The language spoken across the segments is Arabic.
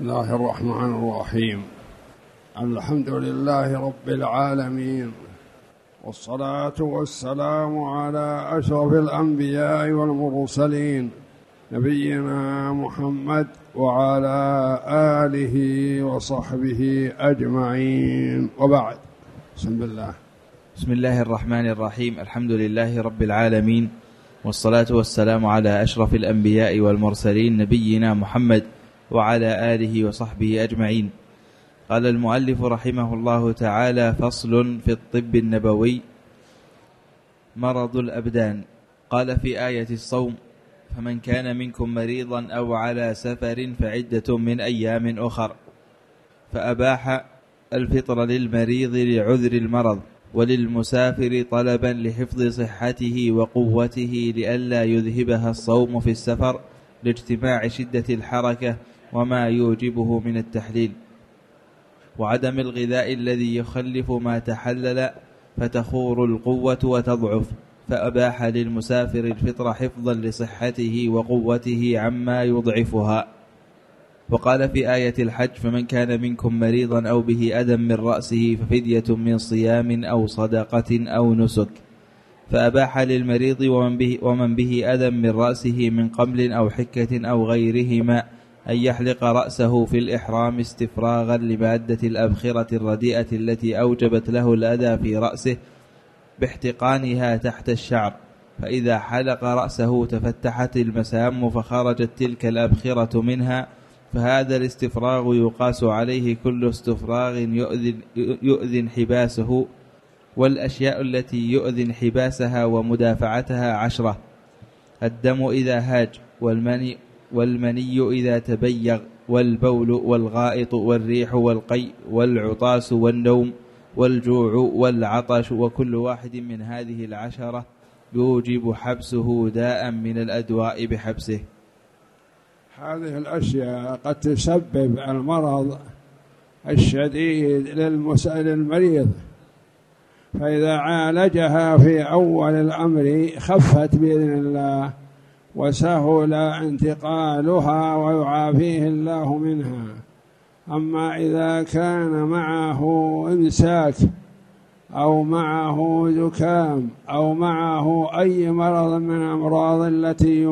الله الرحمن الرحيم. الحمد لله رب العالمين، والصلاة والسلام على أشرف الأنبياء والمرسلين نبينا محمد وعلى آله وصحبه أجمعين، وبعد. بسم الله الرحمن الرحيم. الحمد لله رب العالمين، والصلاة والسلام على أشرف الأنبياء والمرسلين نبينا محمد وعلى آله وصحبه أجمعين. قال المؤلف رحمه الله تعالى: فصل في الطب النبوي. مرض الأبدان. قال في آية الصوم: فمن كان منكم مريضا أو على سفر فعدة من أيام أخر، فأباح الفطر للمريض لعذر المرض، وللمسافر طلبا لحفظ صحته وقوته لئلا يذهبها الصوم في السفر لاجتماع شدة الحركة وما يوجبه من التحليل، وعدم الغذاء الذي يخلف ما تحلل فتخور القوة وتضعف، فأباح للمسافر الفطر حفظا لصحته وقوته عما يضعفها. وقال في آية الحج: فمن كان منكم مريضا أو به أذى من رأسه ففدية من صيام أو صدقة أو نسك، فأباح للمريض ومن به أذى من رأسه من قمل أو حكة أو غيرهما أن يحلق رأسه في الإحرام استفراغا لمادة الأبخرة الرديئة التي أوجبت له الأذى في رأسه باحتقانها تحت الشعر، فإذا حلق رأسه تفتحت المسام فخرجت تلك الأبخرة منها، فهذا الاستفراغ يقاس عليه كل استفراغ يؤذن حباسه، والأشياء التي يؤذن حباسها ومدافعتها 10: الدم إذا هاج، والمني إذا تبيغ، والبول والغائط والريح والقيء والعطاس والنوم والجوع والعطش، وكل واحد من هذه 10 يوجب حبسه داء من الأدواء بحبسه. هذه الأشياء قد تسبب المرض الشديد للمريض، فإذا عالجها في أول الأمر خفت بإذن الله وسهل انتقالها ويعافيه الله منها. أما إذا كان معه إمساك أو معه زكام أو معه أي مرض من الأمراض التي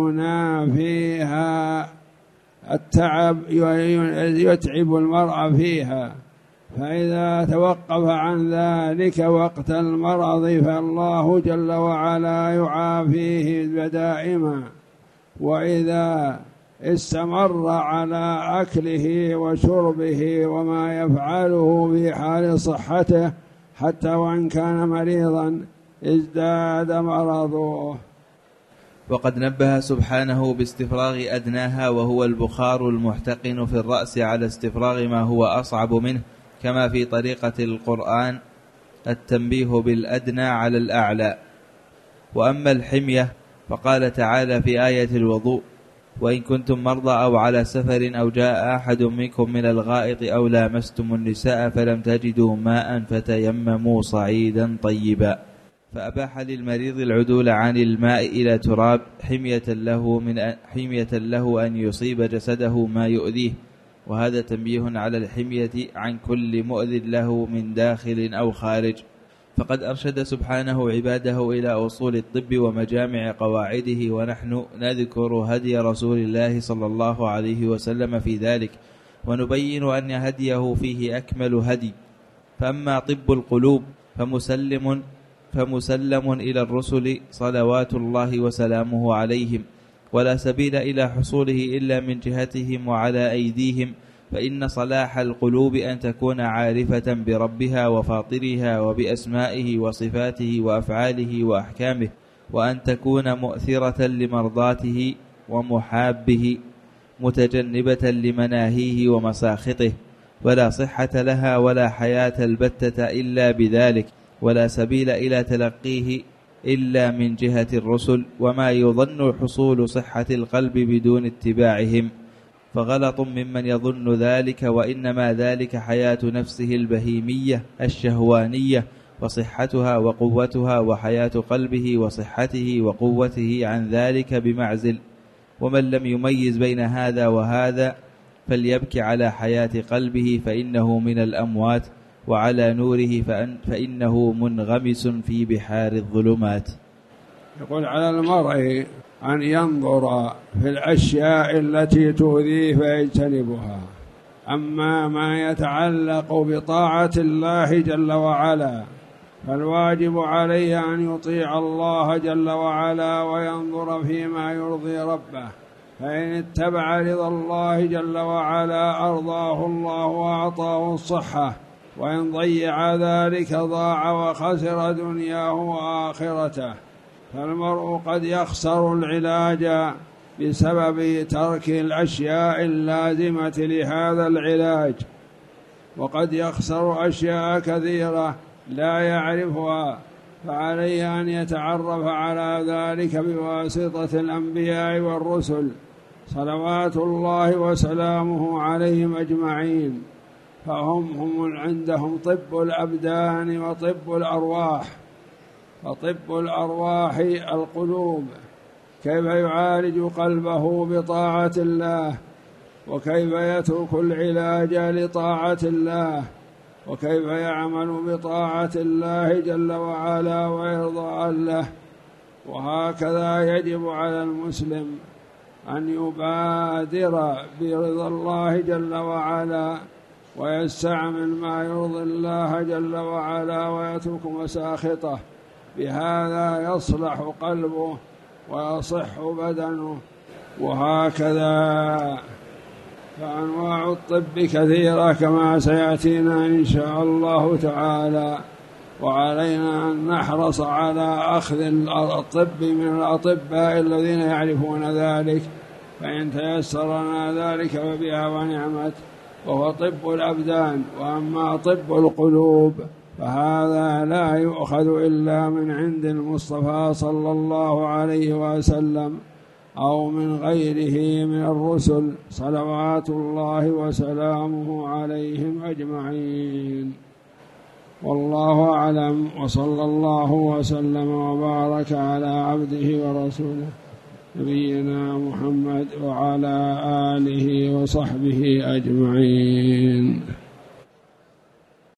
ينافيها التعب يتعب المرء فيها، فإذا توقف عن ذلك وقت المرض فالله جل وعلا يعافيه دائما. وإذا استمر على أكله وشربه وما يفعله في حال صحته حتى وإن كان مريضا ازداد مرضه. وقد نبه سبحانه باستفراغ أدناها وهو البخار المحتقن في الرأس على استفراغ ما هو أصعب منه، كما في طريقة القرآن التنبيه بالأدنى على الأعلى. وأما الحمية فقال تعالى في آية الوضوء: وإن كنتم مرضى أو على سفر أو جاء أحد منكم من الغائط أو لامستم النساء فلم تجدوا ماء فتيمموا صعيدا طيبا، فأباح للمريض العدول عن الماء إلى تراب حمية له أن يصيب جسده ما يؤذيه، وهذا تنبيه على الحمية عن كل مؤذ له من داخل أو خارج. فقد أرشد سبحانه عباده إلى أصول الطب ومجامع قواعده، ونحن نذكر هدي رسول الله صلى الله عليه وسلم في ذلك، ونبين أن هديه فيه أكمل هدي. فأما طب القلوب فمسلم إلى الرسل صلوات الله وسلامه عليهم، ولا سبيل إلى حصوله إلا من جهتهم وعلى أيديهم، فإن صلاح القلوب أن تكون عارفة بربها وفاطرها وبأسمائه وصفاته وأفعاله وأحكامه، وأن تكون مؤثرة لمرضاته ومحابه، متجنبة لمناهيه ومساخطه، ولا صحة لها ولا حياة البتة إلا بذلك، ولا سبيل إلى تلقيه إلا من جهة الرسل، وما يظن حصول صحة القلب بدون اتباعهم، فغلط ممن يظن ذلك، وإنما ذلك حياة نفسه البهيمية الشهوانية وصحتها وقوتها، وحياة قلبه وصحته وقوته عن ذلك بمعزل. ومن لم يميز بين هذا وهذا فليبكي على حياة قلبه فإنه من الأموات، وعلى نوره فإنه منغمس في بحار الظلمات. يقول على المرء أن ينظر في الأشياء التي تؤذيه فيجتنبها، أما ما يتعلق بطاعة الله جل وعلا فالواجب عليه أن يطيع الله جل وعلا وينظر فيما يرضي ربه، فإن اتبع رضا الله جل وعلا أرضاه الله وأعطاه الصحة، وإن ضيع ذلك ضاع وخسر دنياه وآخرته. فالمرء قد يخسر العلاج بسبب ترك الأشياء اللازمة لهذا العلاج، وقد يخسر أشياء كثيرة لا يعرفها، فعليه أن يتعرف على ذلك بواسطة الأنبياء والرسل صلوات الله وسلامه عليهم أجمعين، فهم عندهم طب الأبدان وطب الأرواح. فطب الأرواح القلوب، كيف يعالج قلبه بطاعة الله، وكيف يترك العلاج لطاعة الله، وكيف يعمل بطاعة الله جل وعلا ويرضى له. وهكذا يجب على المسلم أن يبادر برضا الله جل وعلا ويستعمل ما يرضي الله جل وعلا ويترك مساخطه، بهذا يصلح قلبه ويصح بدنه. وهكذا فأنواع الطب كثيرة كما سيأتينا إن شاء الله تعالى، وعلينا أن نحرص على أخذ الطب من الأطباء الذين يعرفون ذلك، فإن تيسر لنا ذلك فبها ونعمت، وهو طب الأبدان. وأما طب القلوب فهذا لا يؤخذ إلا من عند المصطفى صلى الله عليه وسلم أو من غيره من الرسل صلوات الله وسلامه عليهم أجمعين. والله أعلم، وصلى الله وسلم وبارك على عبده ورسوله نبينا محمد وعلى آله وصحبه أجمعين.